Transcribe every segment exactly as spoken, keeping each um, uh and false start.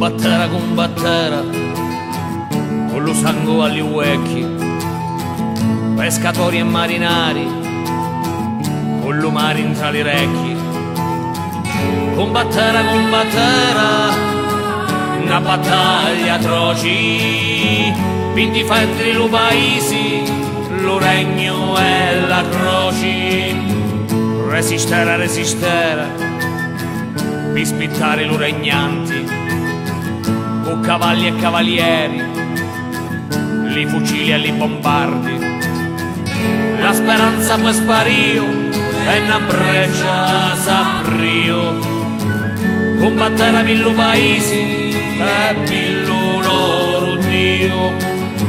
Combattera, combattera, con lo sangue agli vecchi, pescatori e marinari, con lo mare in tra le recchi. Combattera, combattera, una battaglia atroci, per difendere lo paese, lo regno e la croce. Resistera, resistera, per spittare lo regnanti, con cavalli e cavalieri, li fucili e li bombardi. La speranza poi spario e una breccia s'aprio. Combattere per lo paese e per lo loro Dio.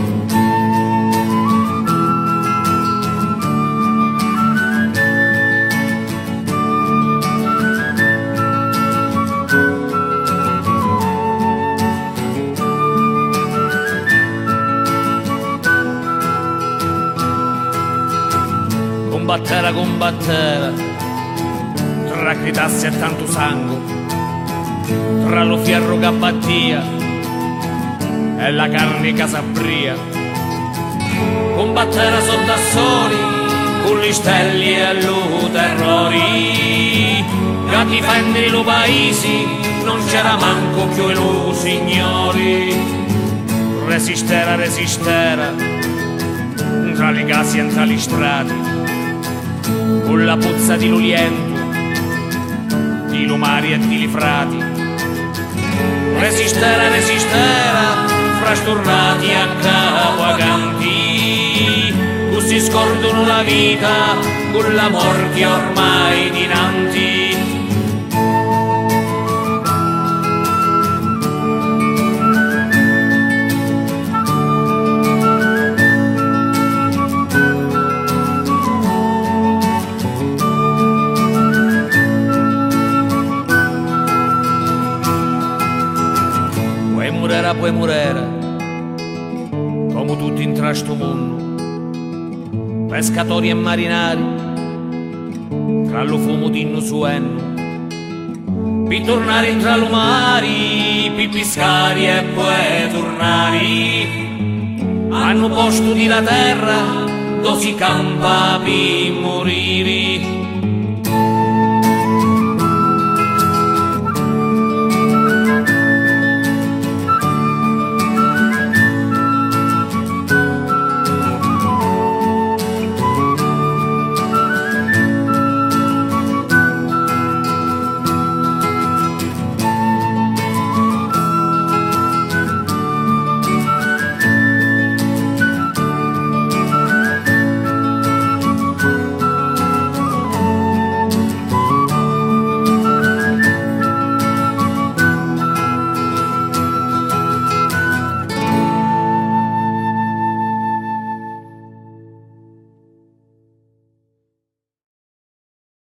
Combattera, combattera, tra gritassi e tanto sangue, tra lo fierro che battia e la carne che s'abbria. Combattera sotto a soli, con gli stelli e lo terrori, che difendere lo paese non c'era manco più i loro signori. Resistera, resistera, tra le case e tra le strade, con la puzza di l'oliento, di lumari e di frati. Resistera, resistera, fra stornati a capacanti, così scordano la vita con la morte ormai dinanti. Murera poi murera, come tutti in tra sto mondo, pescatori e marinari, tra lo fumo d'inno suenno, per tornare in tra lo mari, per pescari e poi tornare, hanno posto di la terra, dove si campa per morire.